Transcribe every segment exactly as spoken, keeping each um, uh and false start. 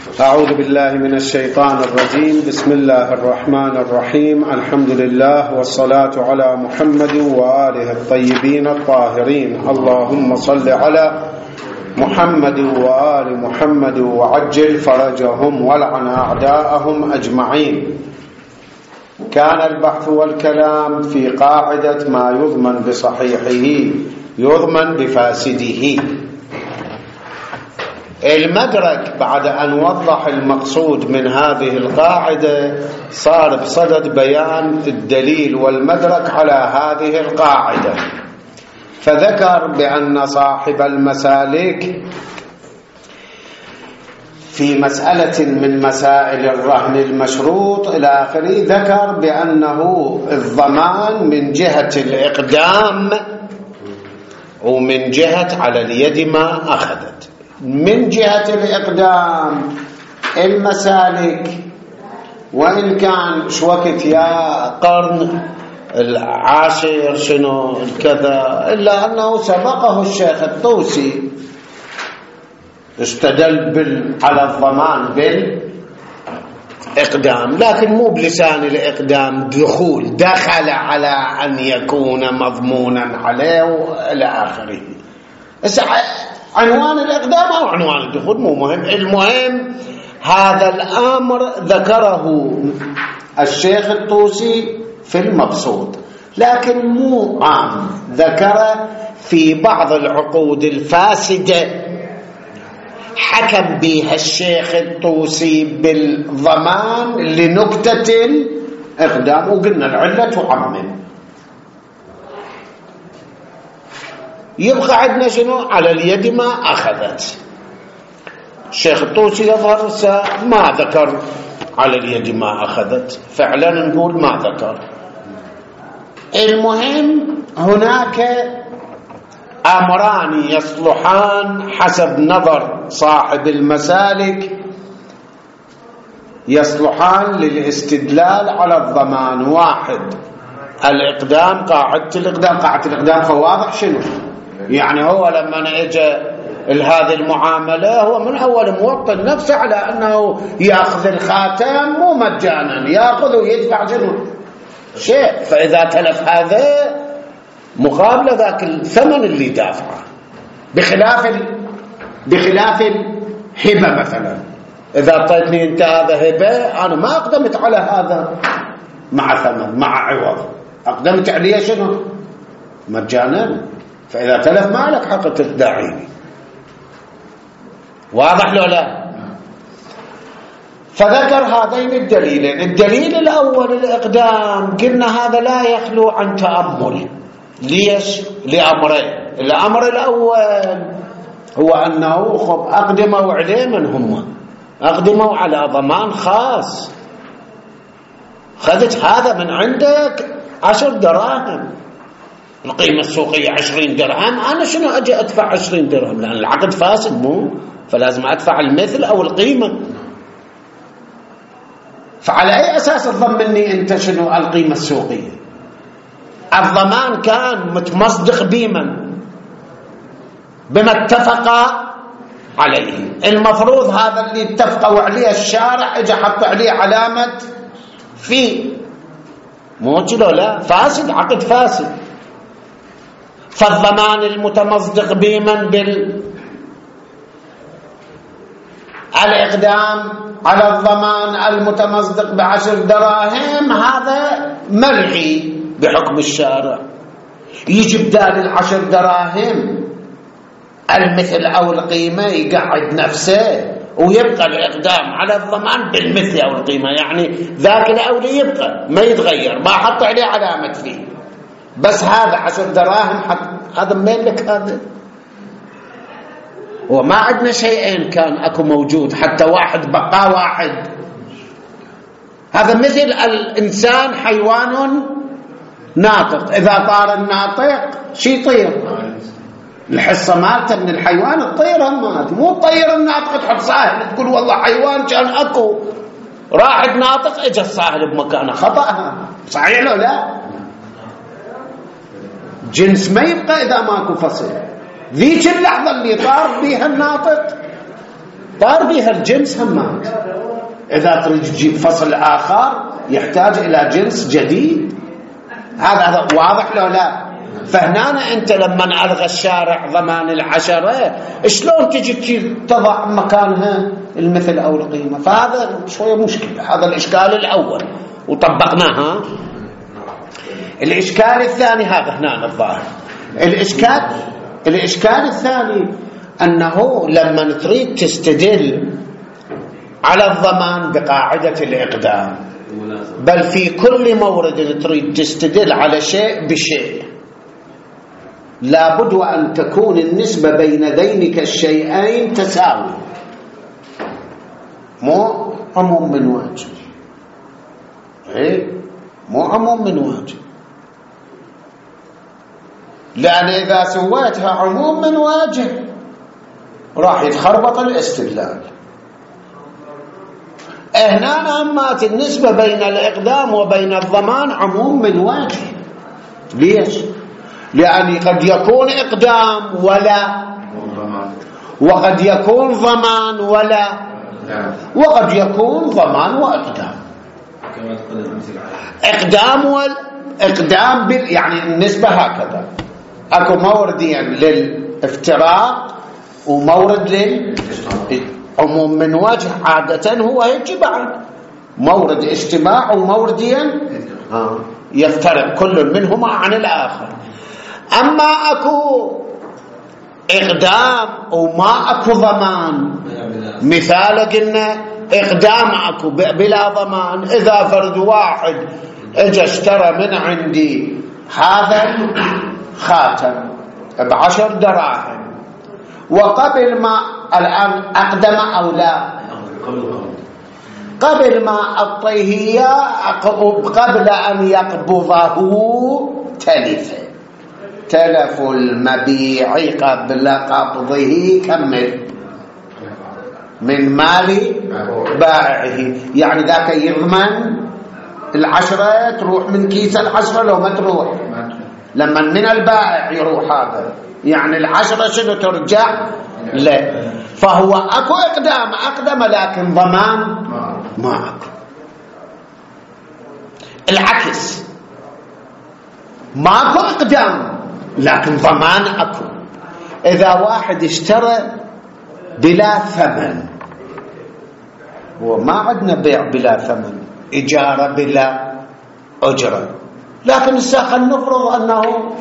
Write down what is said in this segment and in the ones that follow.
أعوذ بالله من الشيطان الرجيم. بسم الله الرحمن الرحيم. الحمد لله والصلاة على محمد وآله الطيبين الطاهرين. اللهم صل على محمد وآل محمد وعجل فرجهم ولعن أعداءهم أجمعين. كان البحث والكلام في قاعدة ما يضمن بصحيحه يضمن بفاسده. المدرك بعد أن وضح المقصود من هذه القاعدة صار بصدد بيان الدليل والمدرك على هذه القاعدة، فذكر بأن صاحب المسالك في مسألة من مسائل الرهن المشروط إلى آخره ذكر بأنه الضمان من جهة الإقدام ومن جهة على اليد ما أخذت. من جهة الإقدام المسالك وإن كان شوكت يا قرن العاشر شنو الكذا، إلا أنه سبقه الشيخ الطوسي استدل بال على الضمان بالإقدام، لكن مو بلسان الإقدام دخول دخل على أن يكون مضمونا عليه إلى آخره. عنوان الإقدام أو عنوان الدخول مو مهم، المهم هذا الأمر ذكره الشيخ الطوسي في المبسوط، لكن مو عام، ذكر في بعض العقود الفاسدة حكم بها الشيخ الطوسي بالضمان لنكتة الإقدام، وقلنا العلة تعمم. يبقى عندنا شنو على اليد ما أخذت. الشيخ الطوسي يظهر ما ذكر على اليد ما أخذت، فعلا نقول ما ذكر. المهم هناك أمران يصلحان حسب نظر صاحب المسالك، يصلحان للاستدلال على الضمان. واحد الإقدام، قاعدة الإقدام. قاعدة الإقدام فواضح شنو يعني. هو لما اجى هذه المعاملة هو من أول موطن نفسه على أنه يأخذ الخاتم مو مجانا، يأخذ ويدفع شنو شيء، فإذا تلف هذا مقابل ذاك الثمن اللي دافعه، بخلاف ال... بخلاف الهبة مثلا. إذا أعطيتني أنت هذا هبة، أنا ما أقدمت على هذا مع ثمن مع عوض، أقدمت عليه شنو مجانا، فإذا تلف ما لك حق تدعي. واضح لو لا؟ فذكر هذين الدليلين. الدليل الأول الإقدام، قلنا هذا لا يخلو عن تأمل. ليش؟ لأمرين. الأمر الأول هو أنه خب أقدموا عليه من هم؟ أقدموا على ضمان خاص. خذت هذا من عندك عشر دراهم، القيمة السوقية عشرين درهم، أنا شنو أجي أدفع عشرين درهم؟ لأن العقد فاسد مو، فلازم أدفع المثل أو القيمة. فعلى أي أساس تضمني أنت شنو القيمة السوقية؟ الضمان كان متمصدق بمن؟ بما اتفق عليه. المفروض هذا اللي اتفقوا عليه الشارع اجى حط عليه علامة في، مو كده لا، فاسد، عقد فاسد. فالضمان المتمصدق بمن؟ بالإقدام على الضمان المتمصدق بعشر دراهم، هذا ملغي بحكم الشارع. يجي بدال العشر دراهم المثل أو القيمة، يقعد نفسه ويبقى الإقدام على الضمان بالمثل أو القيمة، يعني ذاك الأولي يبقى ما يتغير، ما حط عليه علامة فيه، بس هذا عشر دراهم حط. هذا منين لك هذا؟ وما عندنا شيئين كان أكو موجود، حتى واحد بقى واحد. هذا مثل الإنسان حيوان ناطق، إذا طار الناطق شي يطير، الحصة مالته من الحيوان الطير، مالته مو طير الناطق تحط صاهل تقول والله حيوان كان أكو راحت ناطق اجى الصاهل بمكانه، خطأ صحيح لو لا؟ جنس ما يبقى إذا ماكو فصل. ذيك اللحظة اللي طار بيها الناطق طار بها الجنس همات. إذا تريد تجيب فصل آخر يحتاج إلى جنس جديد. هذا هذا واضح لو لا؟ فهنا أنت لما ألغى الشارع ضمان العشرة شلون تجي تضع مكانها المثل أو القيمة؟ فهذا شوية مشكلة. هذا الإشكال الأول وطبقناها. الإشكال الثاني هذا هنا الظاهر. الإشكال الإشكال الثاني أنه لما تريد تستدل على الضمان بقاعدة الإقدام، بل في كل مورد تريد تستدل على شيء بشيء، لابد وأن تكون النسبة بين ذينك الشيئين تساوي، مو عموم من واجب. إيه؟ مو عموم من واجب، لأن إذا سويتها عموم من واجب راح يتخربط الاستدلال. هنا نعمات النسبة بين الإقدام وبين الضمان عموم من واجب. ليش؟ لأن قد يكون إقدام ولا، وقد يكون ضمان ولا، وقد يكون ضمان وإقدام. إقدام والإقدام بال... يعني النسبة هكذا، أكو موردين للافتراق ومورد للعموم من وجه. عادة هو يجي بعد مورد اجتماع وموردين يفترق كل منهما عن الآخر. أما أكو إقدام وما أكو ضمان، مثال قلنا إقدام أكو بلا ضمان، إذا فرد واحد اجى اشترى من عندي هذا خاتم بعشر دراهم، وقبل ما الآن أقدم أو لا، قبل ما أعطيه إياه قبل أن يقبضه تلف، تلف المبيع قبل قبضه كمل من مال بائعه. يعني ذاك يضمن العشرة تروح من كيس العشرة لو ما تروح، لما من البائع يروح هذا، يعني العشرة شنو ترجع لا. فهو أكو إقدام أقدم لكن ضمان ما أكو. العكس، ماكو إقدام لكن ضمان أكو. إذا واحد اشترى بلا ثمن، هو ما عندنا بيع بلا ثمن، إجارة بلا أجرة، لكن الساخن نفرض أنه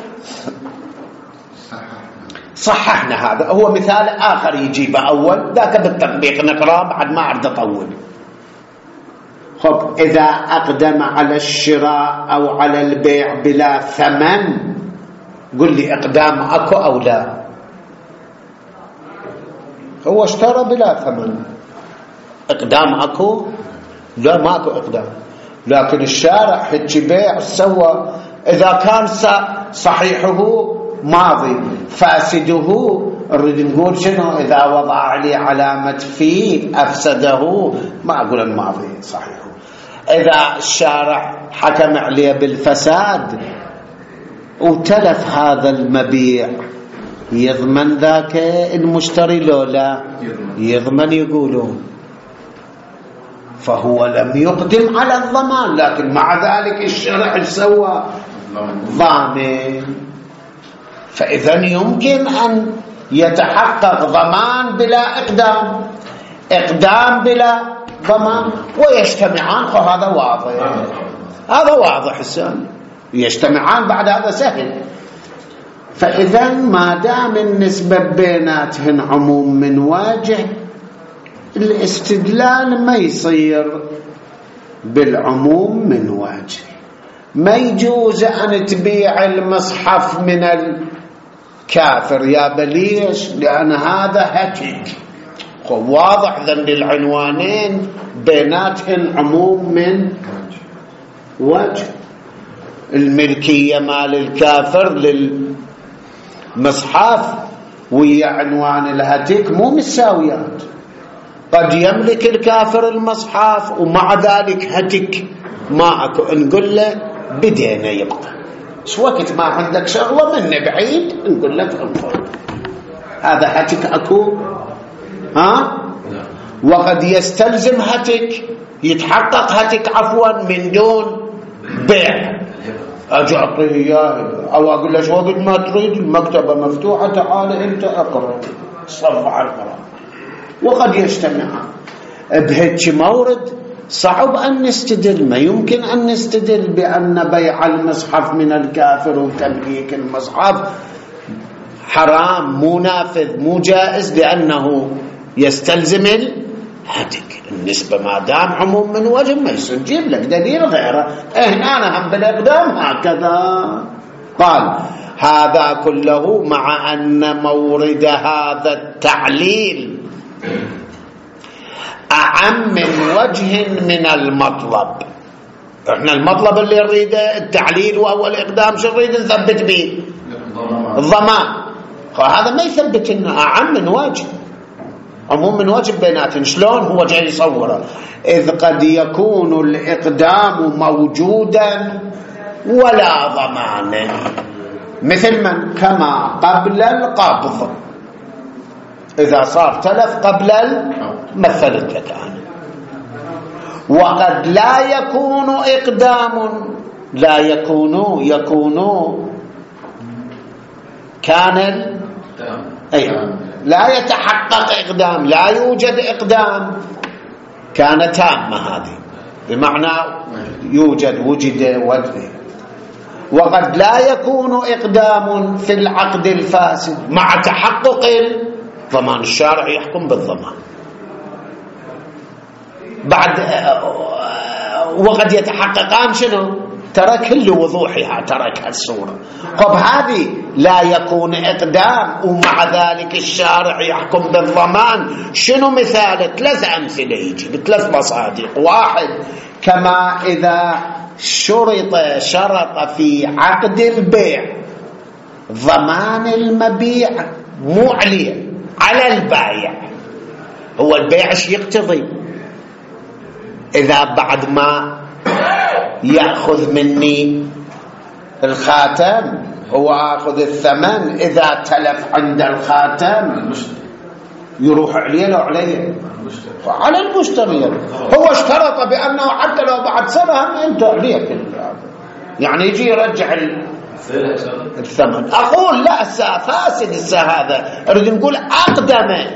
صححنا. هذا هو مثال آخر يجيبه أول، ذاك بالتطبيق نقرأ بعد ما أرد أطول. خب إذا أقدم على الشراء أو على البيع بلا ثمن، قل لي إقدام أكو أو لا؟ هو اشترى بلا ثمن، إقدام أكو؟ لا ما أكو إقدام. لكن الشارع حكي بيع سوى، إذا كان صحيحه ماضي فاسده نريد نقول شنو؟ إذا وضع لي علامة فيه أفسده، ما أقول الماضي صحيح. إذا الشارع حكم عليه بالفساد وتلف هذا المبيع، يضمن ذاك المشتري لو لا؟ يضمن يقولون. فهو لم يقدم على الضمان، لكن مع ذلك الشرع سوى ضامن. فإذا يمكن أن يتحقق ضمان بلا إقدام، إقدام بلا ضمان، ويجتمعان. فهذا واضح، هذا واضح السؤال، يجتمعان بعد هذا سهل. فإذا ما دام النسبة بيناتهن عموم من واجه، الاستدلال ما يصير بالعموم من واجه. ما يجوز أن تبيع المصحف من الكافر يا بليش، لأن هذا هتك. واضح ذن العنوانين بيناتهن عموم من وجه. الملكية مال الكافر للمصحف ويا عنوان الهتك مو مساويات. قد يملك الكافر المصحف ومع ذلك هتك ما أكو، نقول له بدينا يبقى شو وقت ما عندك شغلة من بعيد نقول لك انفر، هذا هتك أكو. ها وقد يستلزم هتك، يتحقق هتك عفوا من دون بيع. أجي أعطيه إياه أو أقول له شو وقت ما تريد المكتبة مفتوحة تعال أنت أقرأ صفع القرآن. وقد يجتمعان بهيك مورد صعب أن نستدل، ما يمكن أن نستدل بأن بيع المصحف من الكافر وتمليك المصحف حرام مو نافذ مو جائز لأنه يستلزم الهتك. النسبة ما دام عموم من وجه ما يسجل لك دليل غيره. هنا أنا هم بالإقدام هكذا قال. هذا كله مع أن مورد هذا التعليل أعم من وجه من المطلب. احنا المطلب اللي نريده التعليل وهو الإقدام، شو نريد نثبت به؟ الضمان. هذا ما يثبت إنه أعم من وجه، عموم من وجه بيناتهم. شلون هو جاي يصوره؟ إذ قد يكون الإقدام موجودا ولا ضمان، مثل من كما قبل القبض، إذا صار تلف قبل مثلت لك أنا. وقد لا يكون إقدام، لا يكون يكون كان أي لا يتحقق إقدام، لا يوجد إقدام، كان تامة هذه بمعنى يوجد وجد وجد. وقد لا يكون إقدام في العقد الفاسد مع تحقق ضمان، الشارع يحكم بالضمان بعد. وقد يتحققان شنو؟ ترى كل وضوحها ترك الصورة. طب هذه لا يكون إقدام ومع ذلك الشارع يحكم بالضمان. شنو مثال؟ ثلاث أمثلة يجي بثلاث مصادق. واحد، كما إذا شرط شرط في عقد البيع ضمان المبيع مو عليه على البائع. هو البيع ايش يقتضي؟ إذا بعد ما يأخذ مني الخاتم هو أخذ الثمن، إذا تلف عند الخاتم يروح عليه لو عليه على المشتري. هو اشترط بأنه حتى لو بعد سنة أنت عليك، يعني يجي يرجع الثمن. أقول لا، الساعة فاسد الساعة. هذا أريد نقول أقدم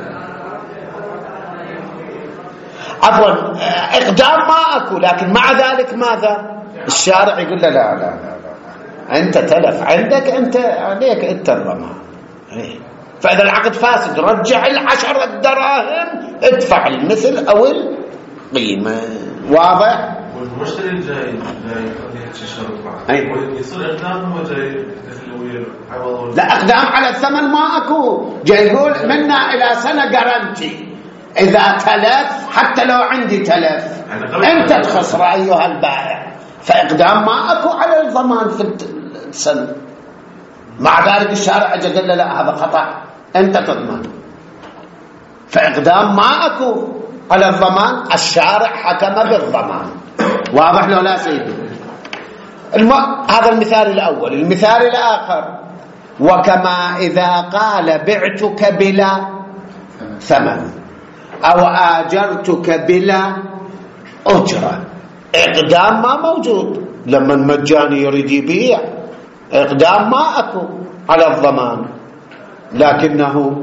عفوا إقدام ما أكو، لكن مع ذلك ماذا؟ الشارع يقول له لا لا لا, لا. أنت تلف عندك، أنت عليك أنت الضمان. فإذا العقد فاسد رجع العشرة دراهم، ادفع المثل أو القيمة. واضح؟ والمشتري الجاي جاي يقضي الشرط معه يصير إقدام هو جاي عوض. لا، إقدام على الثمن ما أكو. جاي يقول منا إلى سنة جارنتي، إذا تلف حتى لو عندي تلف أنت تخسر أيها البائع. فإقدام ما أكو على الضمان في السنة. مع ذلك الشارع أجل لا لا، هذا خطأ، أنت تضمن. فإقدام ما أكو على الضمان، الشارع حكم بالضمان. واضح لو لا سيدي؟ الم... هذا المثال الأول. المثال الآخر، وكما إذا قال بعتك بلا ثمن أو آجرتك بلا أجرة، إقدام ما موجود. لما المجاني يريد يبيع إقدام ما أكو على الضمان، لكنه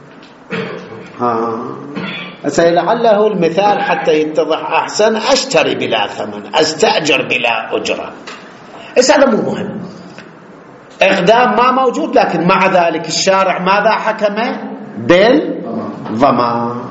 ها سيلعله المثال حتى يتضح أحسن. أشتري بلا ثمن، أستأجر بلا أجرة. هذا مو مهم، إقدام ما موجود، لكن مع ذلك الشارع ماذا حكم؟ بالضمان.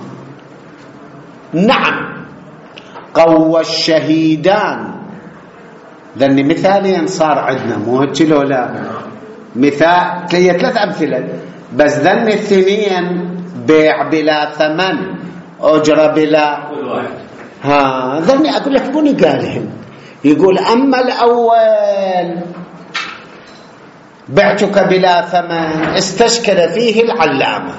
نعم، قوى الشهيدان. لأن مثالين صار عندنا، مو هيك لو لا؟ مثال هي ثلاث أمثلة بس. ذن الثنين بيع بلا ثمن، أجرة بلا ها. ذني أقول لك بني قالهم. يقول أما الأول بعتك بلا ثمن استشكل فيه العلامة،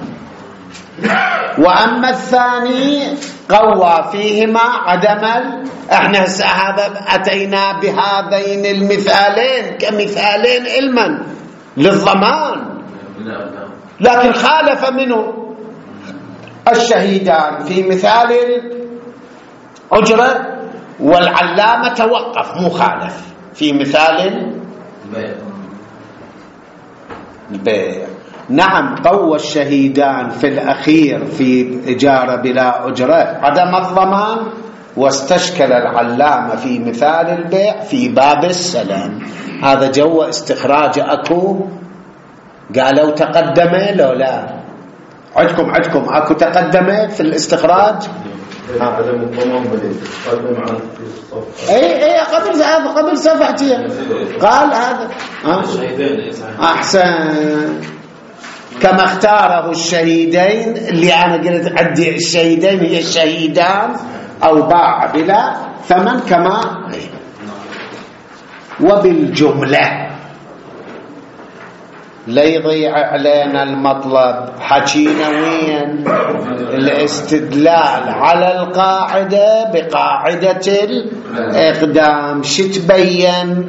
وأما الثاني قوى فيهما عدم ال... احنا هذا أتينا بهذين المثالين كمثالين علما للضمان، لكن خالف منه الشهيدان في مثال الأجرة، والعلامة توقف مخالف في مثال البيع. نعم، قوى الشهيدان في الأخير في إجارة بلا أجرة عدم الضمان، واستشكل العلامة في مثال البيع في باب السلام. هذا جو استخراج أكو، قالوا تقدمه لو لا عندكم عندكم أكو تقدمه في الاستخراج. عدم الضمان بديل قدم عن في الصف. اي اي قبل هذا قبل صفحتين قال هذا احسن كما اختاره الشهيدين، اللي انا قلت عندي الشهيدين هي الشهيدان او باع بلا ثمن كما. وبالجمله لا يضيع علينا المطلب، حكينا وين الاستدلال على القاعدة بقاعدة الإقدام. شتبين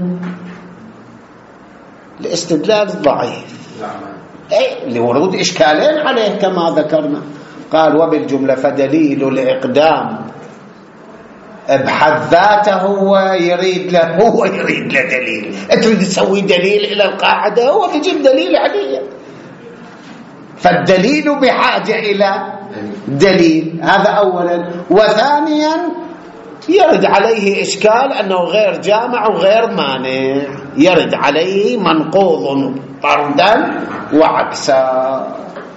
الاستدلال ضعيف، أي لورود إشكالين عليه كما ذكرنا. قال وبالجملة فدليل الإقدام بحد ذاته هو يريد له هو يريد له دليل. تريد تسوي دليل إلى القاعدة، هو تجيب دليل عليه، فالدليل بحاجة إلى دليل. هذا أولا. وثانيا يرد عليه إشكال أنه غير جامع وغير مانع، يرد عليه منقوض طردا وعكسا.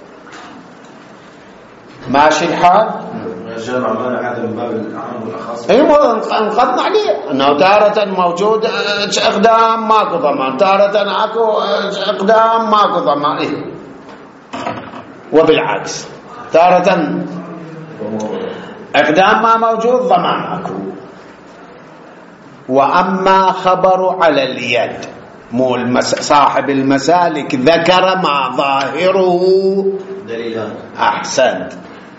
ماشي الحال؟ جامع مانع هذا من باب العام والأخص. ايوه انقضنا عليه انه تارة موجود اقدام ماكو ضمان، تارة اكو اقدام ماكو ضمان. إيه؟ وبالعكس تارة اقدام ما موجود ضمان اكو. واما خبر على اليد، مو المس... صاحب المسالك ذكر ما ظاهره دليلان. احسنت،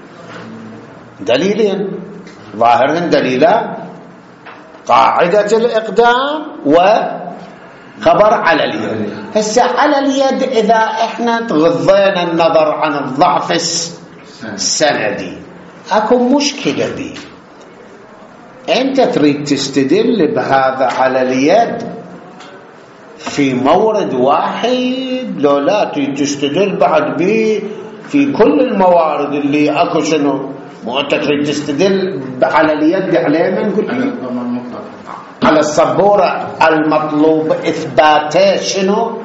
دليلين ظاهرهن دليلان، قاعدة الإقدام وخبر على اليد. هسه على اليد إذا إحنا تغضينا النظر عن الضعف السندي أكو مشكلة بي. أنت تريد تستدل بهذا على اليد في مورد واحد، لو لا تريد تستدل بعد بي في كل الموارد اللي أكو شنو؟ مو أنت تريد تستدل على اليد عليه من قلت على السبورة المطلوب إثباته شنو؟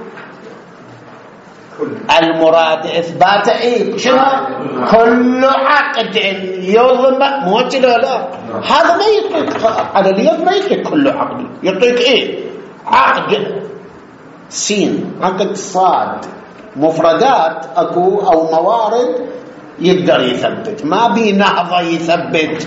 المراد إثباته إيه؟ شنو؟ كل عقد يضمن. مو أنت لا لا هذا ما يطلق على اليد، ما يطلق كل عقد، يطلق إيه؟ عقد سين، عقد صاد، مفردات أكو أو موارد يقدر يثبت، ما بي نهضة يثبت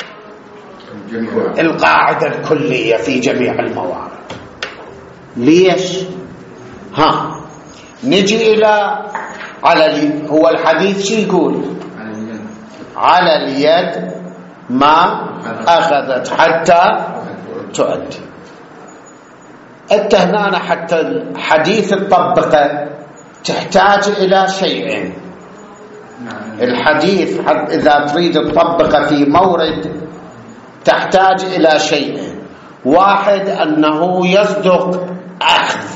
القاعدة الكلية في جميع الموارد. ليش؟ ها نجي إلى على اليد. هو الحديث شو يقول؟ على اليد ما أخذت حتى تؤدي. التهنانة حتى الحديث الطبقة تحتاج إلى شيئين. الحديث إذا تريد تطبقه في مورد تحتاج إلى شيء. واحد أنه يصدق أخذ،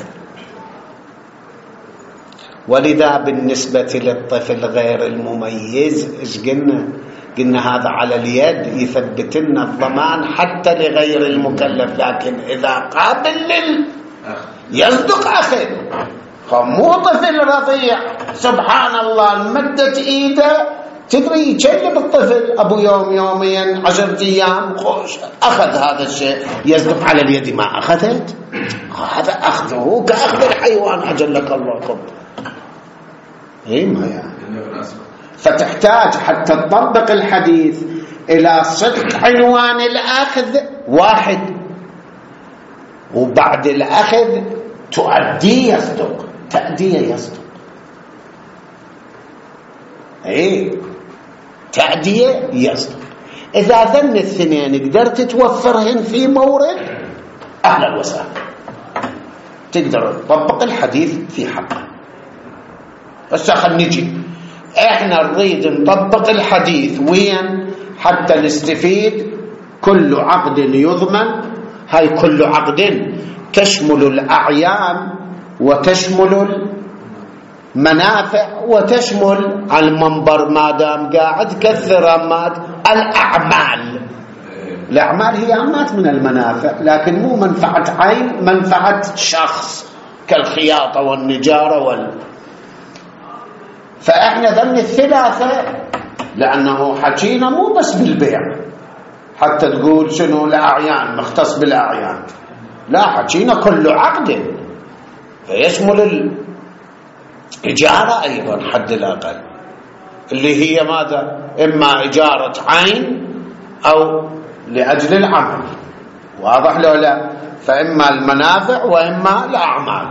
ولذا بالنسبة للطفل غير المميز إيش قلنا؟ قلنا هذا على اليد يثبت لنا الضمان حتى لغير المكلف، لكن إذا قابل لل يصدق أخذ. مو طفل رضيع سبحان الله مدت ايده تدري يكلم الطفل ابو يوم يومين عشرة ايام خوش اخذ هذا الشيء، يصدق على اليد ما اخذت. هذا اخذه كاخذ الحيوان اجلك الله كم. اي ما يعني فتحتاج حتى تطبق الحديث الى صدق عنوان الاخذ واحد، وبعد الاخذ تؤدي يصدق، تأدية يصدق. ايه تأدية يصدق. إذا ذن الاثنين قدرت توفرهن في مورد أهلا وسهلا، تقدر تطبق الحديث في حقه. بس خلينا نجي احنا نريد نطبق الحديث وين حتى نستفيد. كل عقد يضمن، هاي كل عقد تشمل الأعيان وتشمل المنافع وتشمل المنبر ما دام قاعد كثر مات الأعمال. الأعمال هي عمات من المنافع، لكن مو منفعة عين، منفعة شخص كالخياطة والنجارة وال... فإحنا ذن الثلاثة لأنه حكينا مو بس بالبيع حتى تقول شنو الأعيان مختص بالأعيان، لا حكينا كل عقد فيشمل الإجارة أيضا حد الأقل اللي هي ماذا؟ إما إجارة عين أو لأجل العمل، واضح لو لا؟ فإما المنافع وإما الأعمال.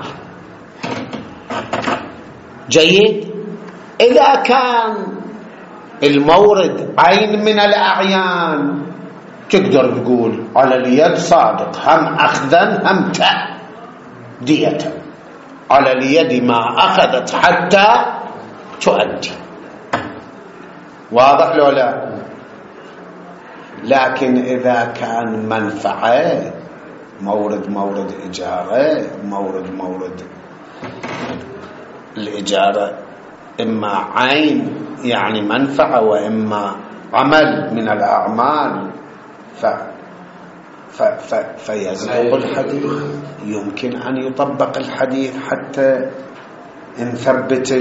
جيد. إذا كان المورد عين من الأعيان تقدر تقول على اليد صادق، هم أخذا هم تأدية، على اليد ما أخذت حتى تؤدي، واضح لو لا؟ لكن إذا كان منفعة مورد مورد إجارة، مورد مورد الإجارة إما عين يعني منفعة وإما عمل من الأعمال ف ف ف فيزلق الحديث. يمكن أن يطبق الحديث حتى نثبت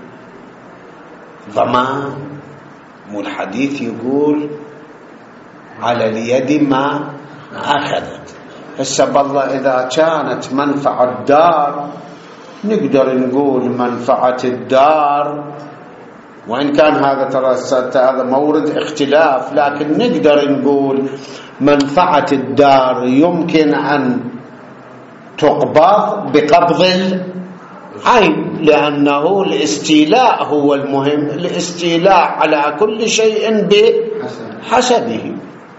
الضمان. مو الحديث يقول على اليد ما أخذت. هسه بالله إذا كانت منفعة الدار نقدر نقول منفعة الدار، وإن كان هذا ترى هذا مورد اختلاف، لكن نقدر نقول منفعة الدار يمكن أن تقبض بقبض العين، لأنه الاستيلاء هو المهم، الاستيلاء على كل شيء بحسبه.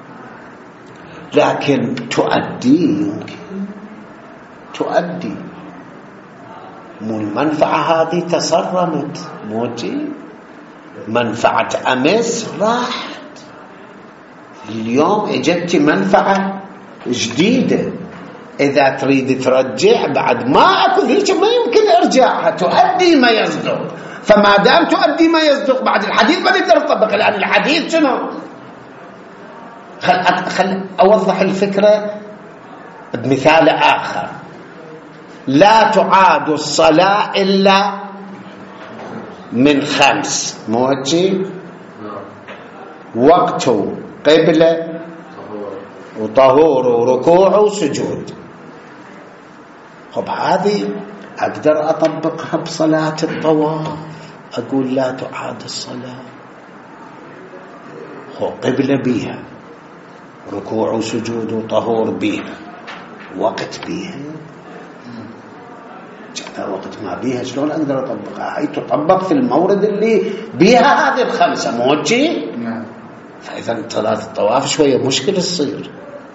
لكن تؤدي، يمكن تؤدي، مو المنفعة هذه تصرمت، موتي منفعة أمس راحت، اليوم اجت منفعة جديدة، إذا تريد ترجع بعد ما أكو ذيك ما يمكن إرجاعها، تؤدي ما يصدق. فما دام تؤدي ما يصدق بعد الحديث ما نقدر نطبق، لأن الحديث شنو؟ خل, خل أوضح الفكرة بمثال آخر. لا تعاد الصلاة إلا من خمس، موجي وقت قبلة وطهور وركوع وسجود. خب هذه أقدر أطبقها بصلاة الطواف، أقول لا تعاد الصلاة، خب قبلة بيها، ركوع وسجود وطهور بيها، وقت بيها، جاء وقت ما بيها شلون أقدر أطبقها؟ هي تطبق في المورد اللي بيها هذه الخمسة، موجي. فإذا صلاة الطواف شوية مشكلة تصير.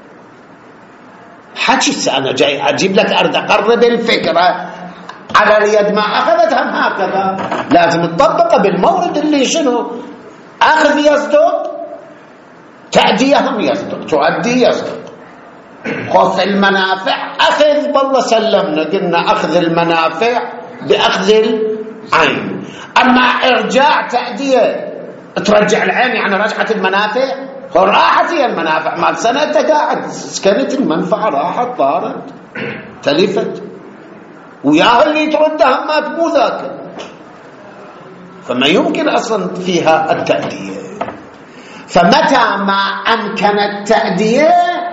حكي أنا جاي أجيب لك أرد أقرب الفكرة على اليد ما أخذت هم هكذا، لازم تطبق بالمورد اللي شنو أخذ يصدق، تأدية هم يصدق، تؤدي يصدق. خوف المنافع أخذ بالله سلمنا، قلنا أخذ المنافع بأخذ العين. أما إرجاع تأدية ترجع العين يعني رجعت المنافع، راحت هي المنافع مال سنة أنت قاعد سكنت المنفعة، راحت طارت تلفت، وياها اللي تردها ما تبو ذاك، فما يمكن أصلا فيها التأدية. فمتى ما أمكن التأدية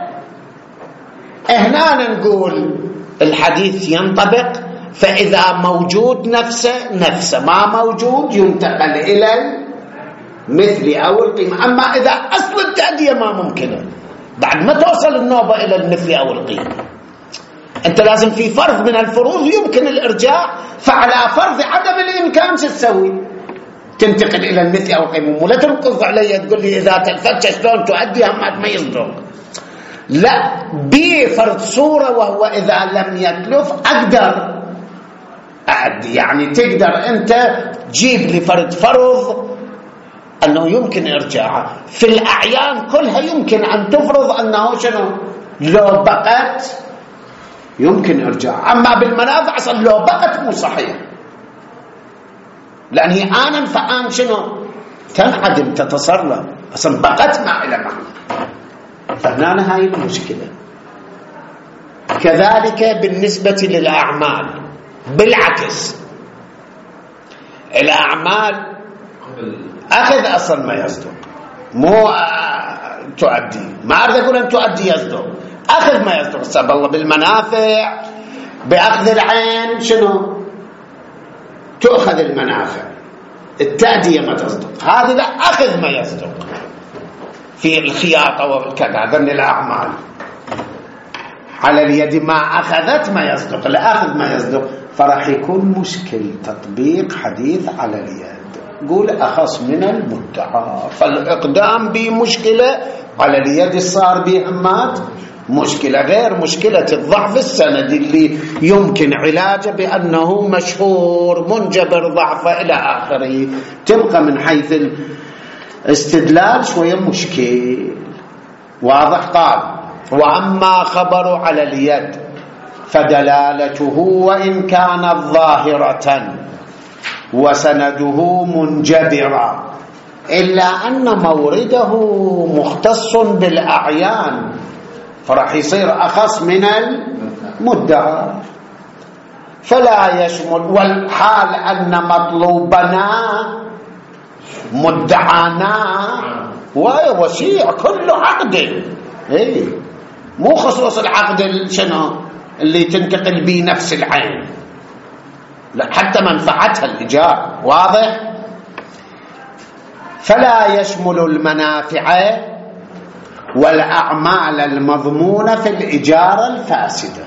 هنا نقول الحديث ينطبق. فإذا موجود نفسه نفسه، ما موجود ينتقل إلى المثل أو القيمة. أما إذا أصل التأدية ما ممكنه، بعد ما توصل النوبة إلى المثل أو القيمة، أنت لازم في فرض من الفروض يمكن الإرجاع، فعلى فرض عدم الإمكان شو تسوي؟ تنتقل إلى المثل أو القيمة. ولا تنقض علي تقول لي إذا تلفت شلون تؤدي هم ما يصدق، لا، بفرض صورة، وهو إذا لم يتلف أقدر أأدي. يعني تقدر أنت تجيب لي فرد فرض أنه يمكن إرجاعه. في الأعيان كلها يمكن أن تفرض أنه شنو لو بقت يمكن إرجاع. أما بالمنافع أصلا لو بقت مو صحيح، لأن هي آنا فآن شنو تنعدم تتصرف، أصلا بقت ما إلى معنى. فهنا هاي المشكلة. كذلك بالنسبة للأعمال بالعكس، الأعمال أخذ أصلا ما يصدق، مو تؤدي. ما أريد أقول أن تؤدي يصدق، أخذ ما يصدق. سبب الله بالمنافع بأخذ العين شنو تأخذ المنافع، التأدية ما تصدق. هذا لا، أخذ ما يصدق في الخياطة والكذا. ذن الأعمال على اليد ما أخذت ما يصدق، لا أخذ ما يصدق، فراح يكون مشكل تطبيق حديث على اليد. قول أخص من المدعى، فالإقدام بمشكلة على اليد صار بهمات مشكلة، غير مشكلة الضعف السندي اللي يمكن علاجه بأنه مشهور منجبر ضعفه إلى آخره. تبقى من حيث الاستدلال شوية مشكل. واضح؟ قال وأما خبر على اليد فدلالته وإن كانت ظاهرة وسنده منجبرا، إلا أن مورده مختص بالأعيان، فرح يصير أخص من المدعى، فلا يشمل. والحال أن مطلوبنا مدعانا ووسيع كل عقد، إيه مو خصوص العقد شنو اللي تنتقل به نفس العين، لا حتى منفعتها الإيجار. واضح؟ فلا يشمل المنافع والأعمال المضمونة في الإجارة الفاسدة،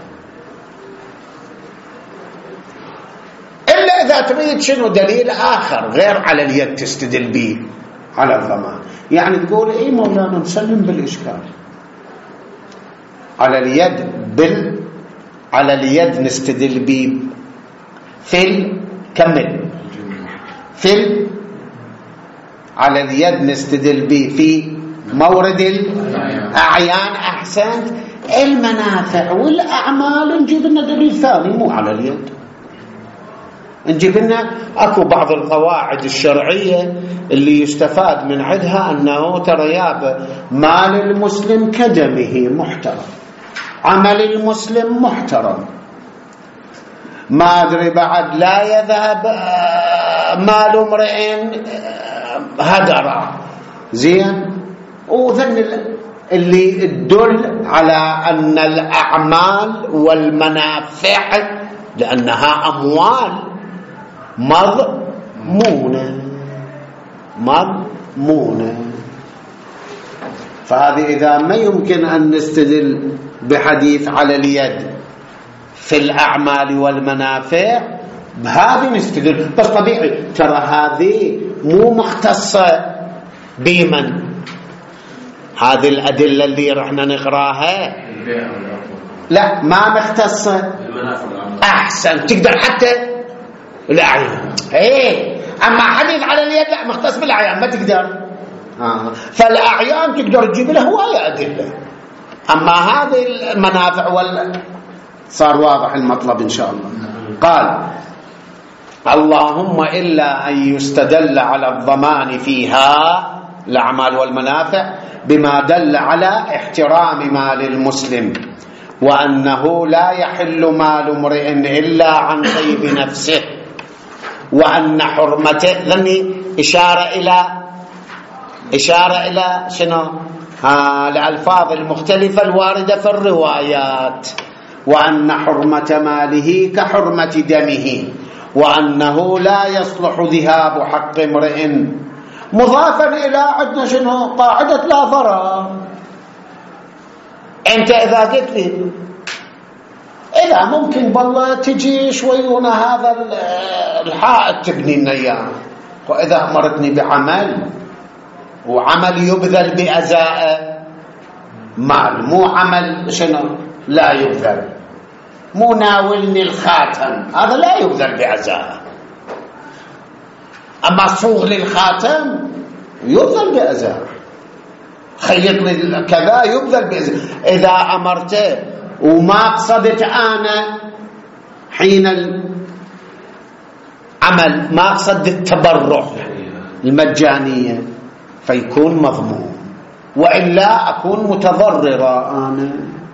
إلا إذا تريد شنو دليل آخر غير على اليد تستدل به على الضمان. يعني تقول إيه مولانا نسلم بالإشكال على اليد بال على اليد نستدل به في الكمل في ال... على اليد نستدل به في مورد الأعيان. أحسنت. المنافع والأعمال نجيب لنا دليل ثاني مو على اليد، نجيب لنا أكو بعض القواعد الشرعية اللي يستفاد من عندها أنه ترى ياب مال المسلم كدمه محترم، عمل المسلم محترم، ما أدري بعد لا يذهب مال امرئ هدرا زين. وذن اللي تدل على أن الأعمال والمنافع لأنها أموال مضمونة مضمونة. فهذه إذا ما يمكن أن نستدل بحديث على اليد في الأعمال والمنافع بهذه نستدل. بس طبيعي ترى هذه مو مختصة بمن هذه الأدلة اللي رحنا نقراها، لا ما مختصة. أحسن. تقدر حتى الأعيان، ايه أما حديث على اليد لا مختص بالأعيان ما تقدر. آه. فالأعيان تقدر تجيب له هواية أدلة، أما هذه المنافع ولا صار واضح المطلب إن شاء الله. قال اللهم إلا أن يستدل على الضمان فيها الأعمال والمنافع بما دل على احترام مال المسلم، وأنه لا يحل مال امرئ إلا عن طيب نفسه، وأن حرمته ذني إشارة إلى إشارة إلى شنو ها الألفاظ المختلفة الواردة في الروايات، وأن حرمة ماله كحرمة دمه، وأنه لا يصلح ذهاب حق امرئ، مضافا إلى عندنا شنو قاعدة لا ضرر. أنت إذا قلت لي إذا ممكن بالله تجي شويون هذا الحائط تبني لنا إياه، وإذا أمرتني بعمل وعمل يبذل بأزاء مال، مو عمل شنو لا يبذل، مو ناولني الخاتم، هذا لا يبذل بأزاء. أما صوغ للخاتم يبذل بأزاء، خيط لي كذا يبذل بأزاء. إذا أمرته وما قصدت أنا حين العمل، ما قصد التبرع المجانية فيكون مضمون، وإلا أكون متضررة أنا.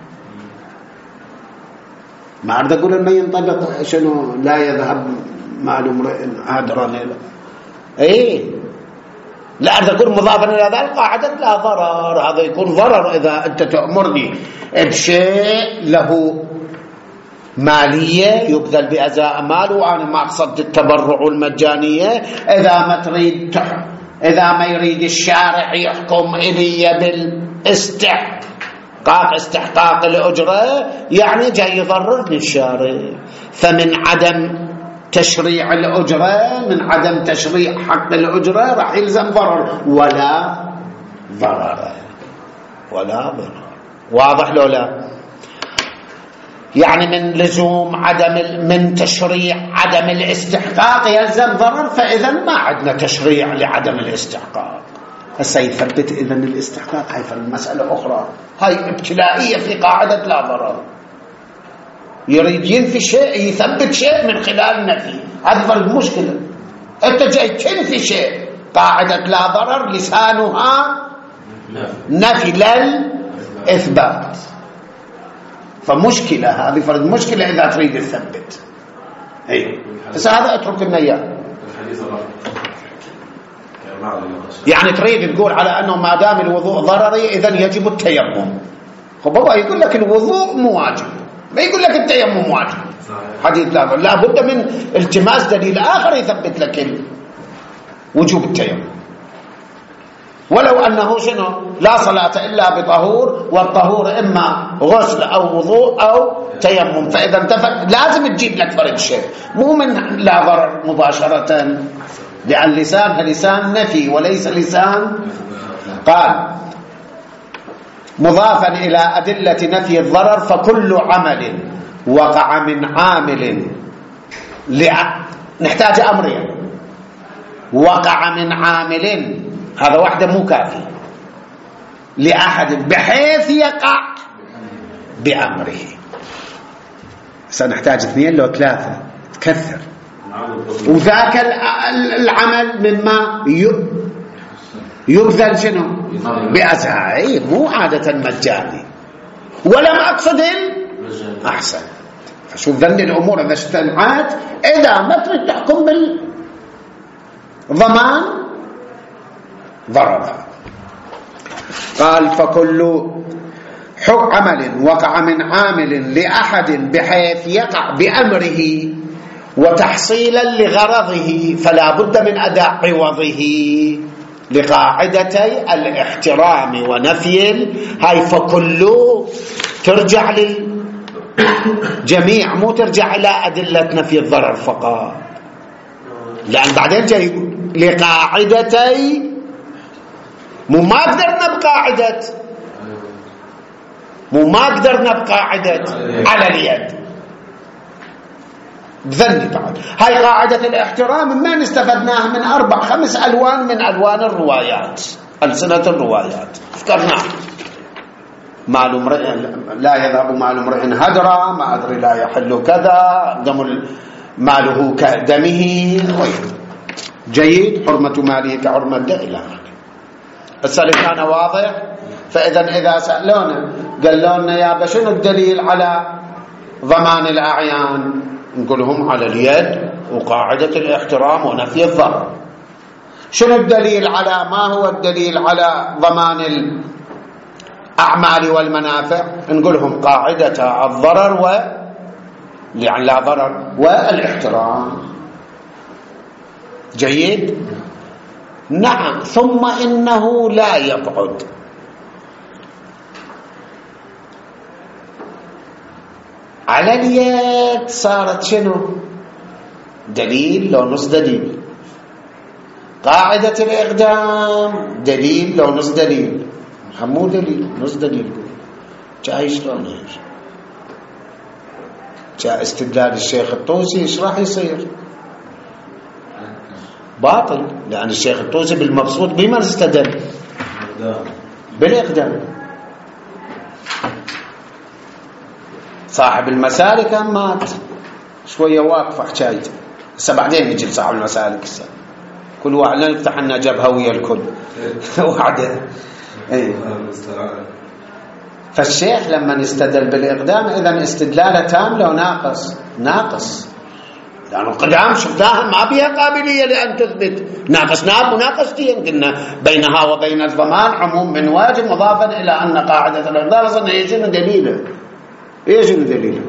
ما أريد أقول أنه ينطبق شنو لا يذهب مال امرئ هدرا له، إيه لا أريد أقول مضافا إلى ذلك قاعدة لا ضرر. هذا يكون ضرر إذا أنت تأمرني بشيء له مالية يبذل بأزاء مال وأنا ما أقصد التبرع المجانية. إذا ما تريد إذا ما يريد الشارع يحكم إلي بالاستحقاق استحقاق الأجرة، يعني جاي يضررني الشارع. فمن عدم تشريع الأجرة، من عدم تشريع حق الأجرة راح يلزم ضرر ولا ضرر ولا ضرر. واضح لو لا؟ يعني من لزوم عدم من تشريع عدم الاستحقاق يلزم ضرر، فإذا ما عندنا تشريع لعدم الاستحقاق. هسه يثبت إذن الاستحقاق، هاي المسألة أخرى، هاي ابتلائية في قاعدة لا ضرر. يريد ينفي شيء يثبت شيء من خلال النفي، هذا المشكلة. أنت جاي تنفي شيء، قاعدة لا ضرر لسانها نفي للإثبات، فمشكلة هذه فرد مشكلة إذا تريد تثبت. أي بس هذا أترك لنا إياه. يعني تريد تقول على أنه ما دام الوضوء ضرري إذن يجب التيمم. خب بابا يقول لك الوضوء مو واجب، ما يقول لك التيمم واجب. حديث لا لا بد من التماس دليل آخر يثبت لك وجوب التيمم، ولو أنه شنو لا صلاة إلا بطهور، والطهور إما غسل أو وضوء أو تيمم. فإذا انتفت لازم تجيب لك فرد شيء، مو من لا ضرر مباشرة، لأن لسان لسان نفي وليس لسان. قال مضافا إلى أدلة نفي الضرر، فكل عمل وقع من عامل لع... نحتاج أمرين. وقع من عامل هذا واحدة مو كافي، لأحد بحيث يقع بأمره. سنحتاج اثنين لو ثلاثة تكثر. وذاك العمل مما يبذل شنو بأزهاء، مو عادة مجاني، ولم أقصد أحسن. فشوف ذن الأمور إذا استنعت، إذا ما تريد تحكم بالضمان ضررها. قال فكل حكم عمل وقع من عامل لأحد بحيث يقع بأمره وتحصيلا لغرضه فلا بد من أداء عوضه، لقاعدتي الاحترام ونفي. هاي فكل ترجع للجميع، مو ترجع إلى أدلة نفي الضرر فقط، لأن بعدين جاي لقاعدتي. مو ما قدرنا بقاعدة مو ما قدرنا بقاعدة على اليد بذني بعد. هاي قاعدة الاحترام ما استفدناها من أربع خمس ألوان من ألوان الروايات، ألسنة الروايات ذكرناها. مال امرئ لا يذهب مال امرئ هدرا، ما أدري لا يحل كذا، دم ماله كدمه جيد، حرمة ماله كحرمة دائلة. السؤال كان واضح. فإذا إذا سألونا قالوا لنا يا شنو الدليل على ضمان الأعيان، نقول لهم على اليد وقاعدة الاحترام ونفي الضرر. شنو الدليل على ما هو الدليل على ضمان الأعمال والمنافع، نقول لهم قاعدة الضرر و يعني لا ضرر والاحترام. جيد. نعم. ثم إنه لا يبعد على اليد صارت شنو دليل لو نص دليل، قاعدة الإقدام دليل لو نص دليل، مو دليل نص دليل. جاي شلون جاء استدلال الشيخ الطوسي ايش راح يصير؟ باطل، لأن الشيخ الطوسي بالمبسوط بما استدل؟ بالإقدام. صاحب المسالك مات شوية واقفة حكايته، هسه بعدين نجي لصاحب المسالك. هسه كل واحد لا نفتح لنا جبهة ويا الكل وحده. ايه. فالشيخ لما استدل بالإقدام إذن استدلاله تام لو ناقص؟ ناقص، لأن القدام شفناها ما بها قابلية لأن تثبت. ناقصناها مناقشتين، قلنا بينها وبين الضمان عموم من واجب، مضافا إلى أن قاعدة الإقدام أصلا يجب دليله. يجب دليله.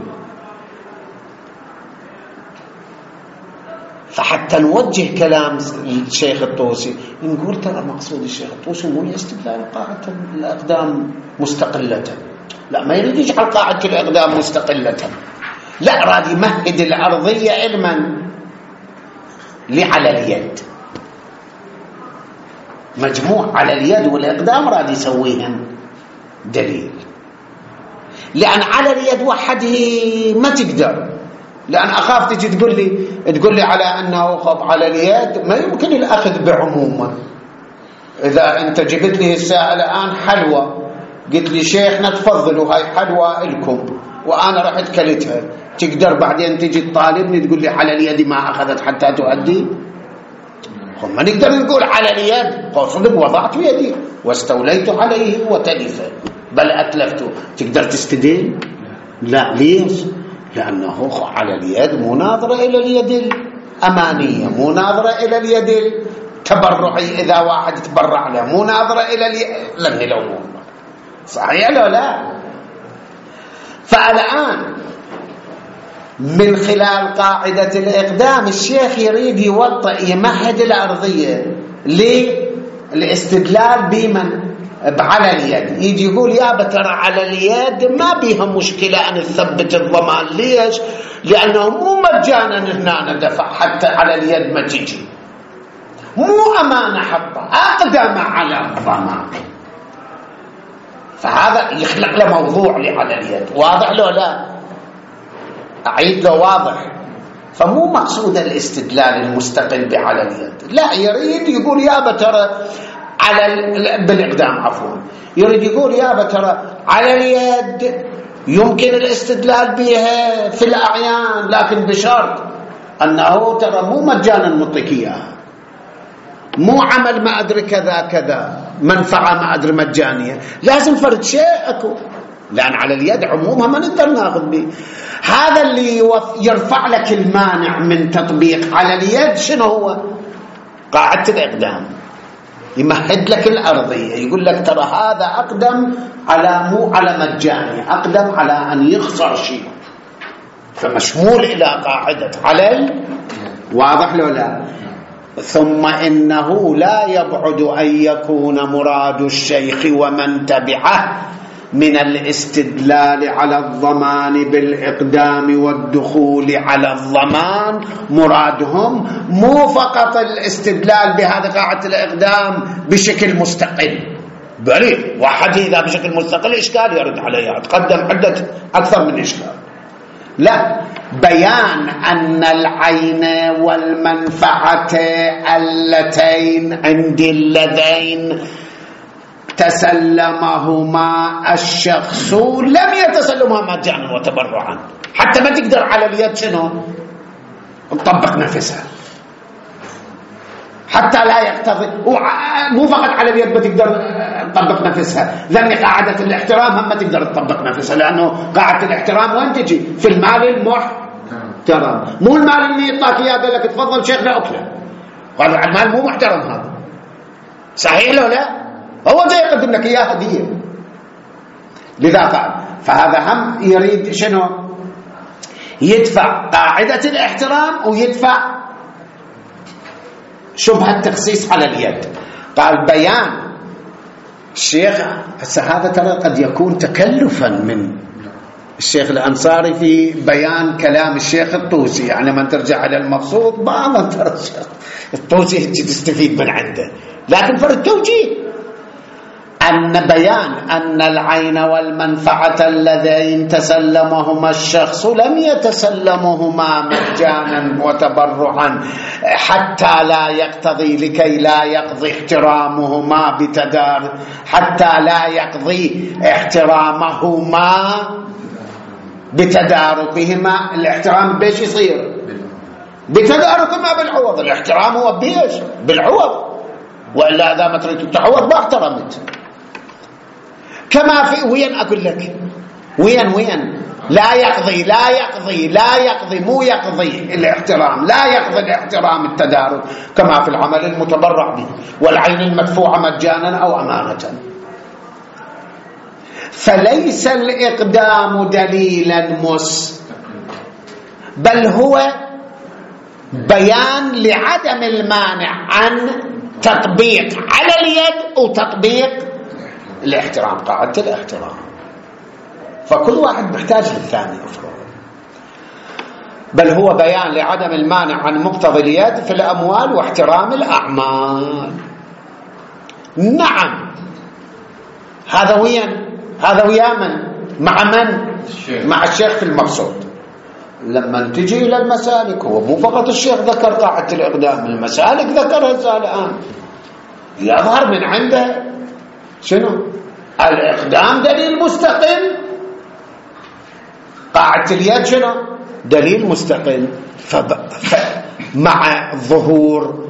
فحتى نوجه كلام الشيخ الطوسي نقول ترى مقصود الشيخ الطوسي مو الاستدلال قاعدة الإقدام مستقلة، لا، ما يريد يجعل قاعدة الإقدام مستقلة، لا، راد يمهد الأرضية علما لعلى اليد، مجموع على اليد والإقدام راد يسويهم دليل. لأن على اليد وحده ما تقدر، لأن أخاف تجي تقول لي تقول لي على أنه خب على اليد ما يمكن الأخذ بعمومه. إذا أنت جبت لي الساعة الآن حلوى قلت لي شيخنا تفضلوا هاي حلوى لكم وأنا رحت كلتها، تقدر بعدين تجي تطالبني تقول لي على اليد ما أخذت حتى تؤدي؟ ما نقدر نقول على اليد قصدك وضعت يدي واستوليت عليه وتلف بل أتلفته، تقدر تستدل؟ لا. ليش؟ لأنه على اليد مناظرة إلى اليد الأمانية، مناظرة إلى اليد التبرعي، إذا واحد تبرع له مناظرة إلى اليد لن يلومون. صحيح لو لا؟ فالآن من خلال قاعدة الإقدام الشيخ يريد يوطئ يمهد الأرضية للاستدلال بمن؟ على اليد. يجي يقول يا بترى على اليد ما بيها مشكلة أن تثبت الضمان. ليش؟ لأنه مو مجانا هنا ندفع حتى على اليد ما تجي، مو أمانة حطة، أقدم على الضمان. فهذا يخلق له موضوع على اليد. واضح له لا؟ أعيد له واضح. فمو مقصود الاستدلال المستقل بعلى اليد، لا، يريد يقول يا بترى على بالإقدام عفوا يريد يقول يا بترى على اليد يمكن الاستدلال بها في الأعيان، لكن بشرط أنه ترى مو مجانا نعطيك إياها، مو عمل ما أدري كذا كذا، منفعة ما أدري مجانية، لازم فرد شيء أكو، لأن على اليد عمومها ما نقدر ناخذ به. هذا اللي يرفع لك المانع من تطبيق على اليد شنو هو؟ قاعدة الإقدام. يمهد لك الأرضية، يقول لك ترى هذا أقدم على مو على مجاني، أقدم على أن يخسر شيء، فمشمول إلى قاعدة على ال... واضح له لا؟ ثم إنه لا يبعد أن يكون مراد الشيخ ومن تبعه من الاستدلال على الضمان بالإقدام والدخول على الضمان مرادهم مو فقط الاستدلال بهذا قاعدة الإقدام بشكل مستقل، بل واحد إذا بشكل مستقل إشكال يرد عليها، تقدم عدة أكثر من إشكال. لا، بيان أن العين والمنفعة اللتين عند اللذين تسلمهما الشخص لم يتسلمهما مجانا وتبرعا، حتى ما تقدر على اليد شنو تطبق نفسها، حتى لا يقتضي مو فقط على اليد ما تقدر تطبق نفسها، لأن قاعدة الاحترام هم ما تقدر تطبق نفسها، لأنه قاعدة الاحترام وين تجي؟ في المال المحترم، مو المال اللي يعطاك اياه قال لك تفضل شيخنا اكله، قال المال مو محترم هذا. صحيح لو لا؟ هو جاي يقدم لك اياه هديه، لذا فعل. فهذا هم يريد شنو؟ يدفع قاعدة الاحترام ويدفع شبهة التخصيص على اليد. قال بيان الشيخ، هسه هذا ترى قد يكون تكلفا من الشيخ الأنصاري في بيان كلام الشيخ الطوسي، يعني من ترجع على المقصود بعضا ترى الشيخ الطوسي تستفيد من عنده، لكن فرد توجيه أن بيان أن العين والمنفعة اللذين تسلمهما الشخص لم يتسلمهما مجانا وتبرعا حتى لا يقتضي لكي لا يقضي احترامهما بتدار حتى لا يقضي احترامهما بتداركهما. الاحترام بيش يصير؟ بتداركهما بالعوض. الاحترام هو بيش؟ بالعوض، وإلا إذا ما تريد تعوض ما احترمت. كما في وين أقول لك وين وين لا يقضي لا يقضي لا يقضي مو يقضي الاحترام، لا يقضي الاحترام التدارك كما في العمل المتبرع به والعين المدفوعة مجانا أو أمانة. فليس الإقدام دليلا مس، بل هو بيان لعدم المانع عن تطبيق على اليد وتطبيق الاحترام، قاعدة الاحترام. فكل واحد محتاج للثاني أفضل. بل هو بيان لعدم المانع عن مقتضى اليد في الأموال واحترام الأعمال. نعم، هذا وين؟ هذا ويا من؟ مع من؟ الشيخ. مع الشيخ في المقصود. لما تجي إلى المسالك، هو مو فقط الشيخ ذكر قاعدة الإقدام، المسالك ذكرها الآن. يظهر من عنده شنو؟ الإقدام دليل مستقل، قاعدة اليد شنو؟ دليل مستقل. فمع ظهور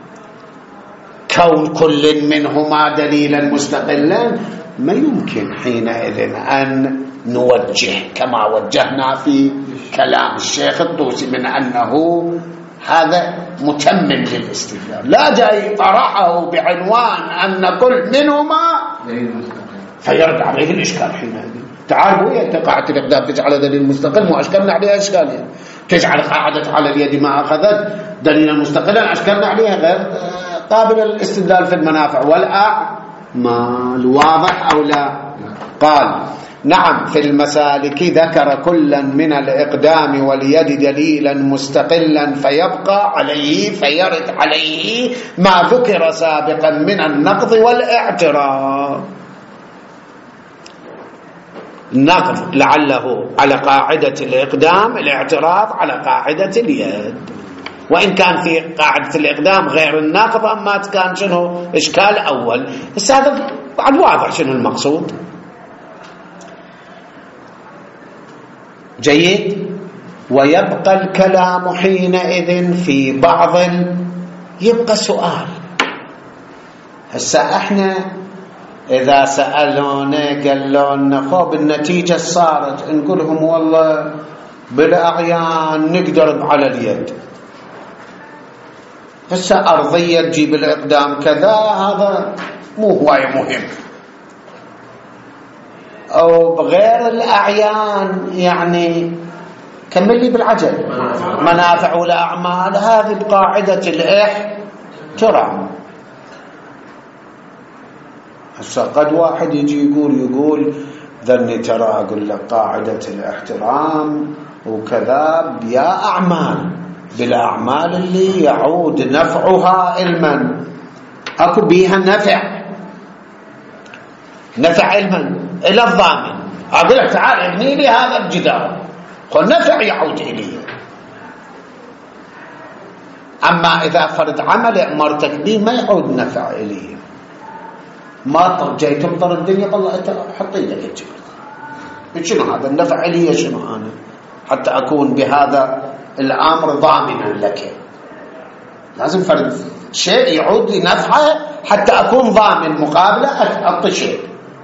كون كل منهما دليلا مستقلا ما يمكن حينئذ أن نوجه كما وجهنا في كلام الشيخ الطوسي من أنه هذا متمم للاستدلال، لا جاي طرحه بعنوان أن كل منهما فيرد عليه الإشكال. حينئذ تعال ويا قاعدة الإقدام تجعل دليل مستقل، مو أشكلنا عليها إشكال يعني. تجعل قاعدة على اليد ما أخذت دليلا مستقلا، أشكلنا عليها غير قابل الاستدلال في المنافع والأعمال. واضح أو لا؟ قال نعم، في المسالك ذكر كلا من الإقدام واليد دليلا مستقلا فيبقى عليه فيرد عليه ما ذكر سابقا من النقض والاعتراض. النقض لعله على قاعدة الإقدام، الاعتراض على قاعدة اليد، وإن كان في قاعدة الإقدام غير النقض أما كان شنو إشكال أول. بس هذا بعد واضح شنو المقصود. جيد. ويبقى الكلام حينئذ في بعض ال... يبقى سؤال. هسا احنا اذا سألونا قالوا لنا خب النتيجة صارت، نقولهم والله بالاعيان نقدر على اليد. هسا ارضية تجيب الاقدام كذا، هذا مو هواي مهم. أو بغير الأعيان يعني كمل لي بالعجل منافع والأعمال، هذه بقاعدة الاحترام. هسه قد واحد يجي يقول يقول ذني ترى أقول لك قاعدة الاحترام وكذا يا أعمال، بالأعمال اللي يعود نفعها علما، أكو بيها نفع نفع علما إلى الضامن. أقول لك تعال ابني لي هذا الجدار، قل نفع يعود إليه. أما إذا فرد عمل أمرتك به ما يعود نفع إليه، ما جاي تمطر الدنيا والله أنت حط يدك الجبل، شنو هذا النفع إليه؟ شنو أنا حتى أكون بهذا الأمر ضامنا لك؟ لازم فرد شيء يعود لي نفعه حتى أكون ضامن مقابله أعطي شيء.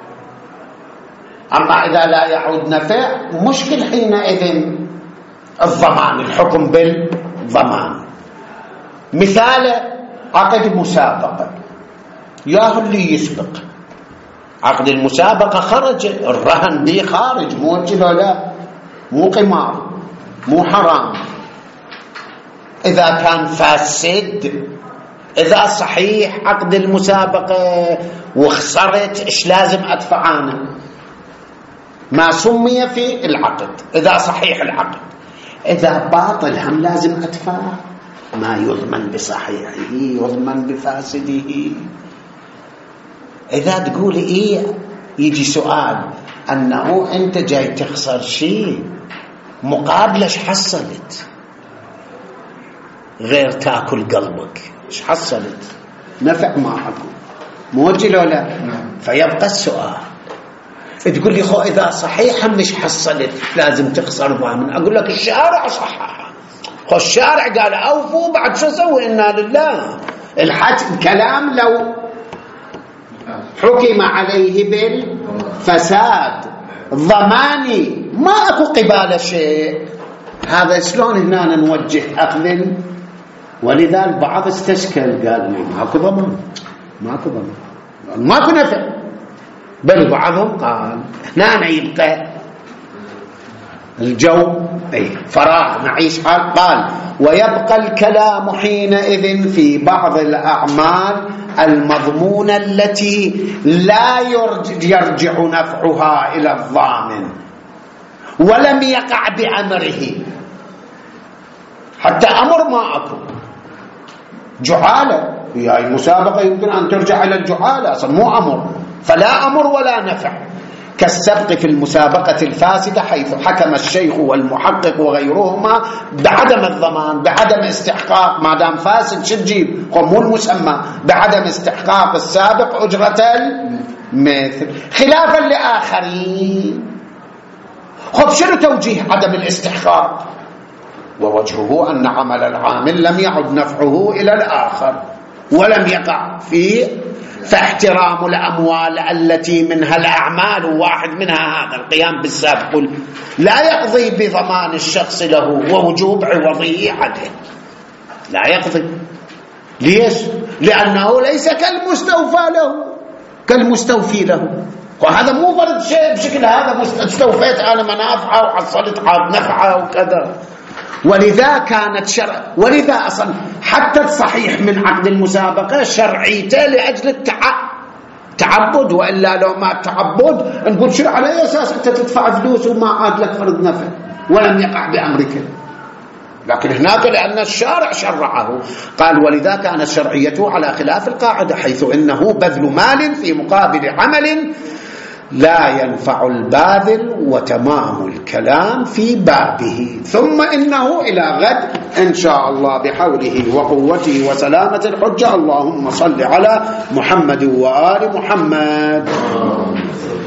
أما إذا لا يعود نفع مشكل حينئذ الضمان، الحكم بالضمان. مثال عقد مسابقة، ياهو اللي يسبق عقد المسابقة خرج الرهن دي خارج، موجه لا مو قمار مو حرام. إذا كان فاسد، إذا صحيح عقد المسابقة وخسرت إيش لازم أدفع أنا؟ ما سمي في العقد إذا صحيح العقد. إذا باطل هم لازم أدفع، ما يضمن بصحيحه يضمن بفاسده. إذا تقول إيه يجي سؤال أنه أنت جاي تخسر شيء مقابله ايش حصلت غير تاكل قلبك؟ ايش حصلت؟ نفع معكم موجه لو لا؟ فيبقى السؤال. تقول لي خو إذا صحيحا مش حصلت لازم تخسر ضامن. أقول لك الشارع صححها. خو الشارع قال أوفوا بعد شو سوي؟ إنا لله. الحج الكلام لو حكم عليه بالفساد ضماني ما أكو قبالة شيء. هذا شلون هنا نوجه أخذ؟ ولذا البعض استشكل قال ماكو ضمان ماكو ضمان ماكو نفع. بل بعضهم قال هنا يبقى الجو أي فراغ نعيش حال. قال ويبقى الكلام حينئذ في بعض الأعمال المضمونة التي لا يرجع نفعها إلى الضامن ولم يقع بأمره. حتى أمر ما أكو جعالة هي المسابقة يمكن أن ترجع إلى الجعالة أصلا مو أمر، فلا أمر ولا نفع. كالسبق في المسابقة الفاسدة حيث حكم الشيخ والمحقق وغيرهما بعدم الضمان بعدم استحقاق. ما دام فاسد شو تجيب؟ مو المسمى بعدم استحقاق السابق أجرة المثل خلافا لآخرين. خب شنو توجيه عدم الاستحقاق؟ ووجهه أن عمل العامل لم يعد نفعه إلى الآخر ولم يقع فيه. فاحترام الأموال التي منها الأعمال واحد منها هذا القيام بالسابق لا يقضي بضمان الشخص له ووجوب عوضه عليه. لا يقضي. ليش؟ لأنه ليس كالمستوفى له كالمستوفي له. وهذا مو فرض شيء بشكل هذا استوفيت أنا منافعه وحصلت عاد نفعه وكذا. ولذا كانت شرع ولذا أصلا حتى الصحيح من عقد المسابقة شرعيته لأجل التعبد. وإلا لو ما التعبد نقول شو على أي أساس أنت تدفع فلوس وما عاد لك فرض نفع ولم يقع بأمرك. لكن هناك لأن الشارع شرعه. قال ولذا كانت شرعيته على خلاف القاعدة حيث إنه بذل مال في مقابل عمل لا ينفع الباذل وتمام الكلام في بابه. ثم إنه إلى غد إن شاء الله بحوله وقوته وسلامة الحجة. اللهم صل على محمد وآل محمد.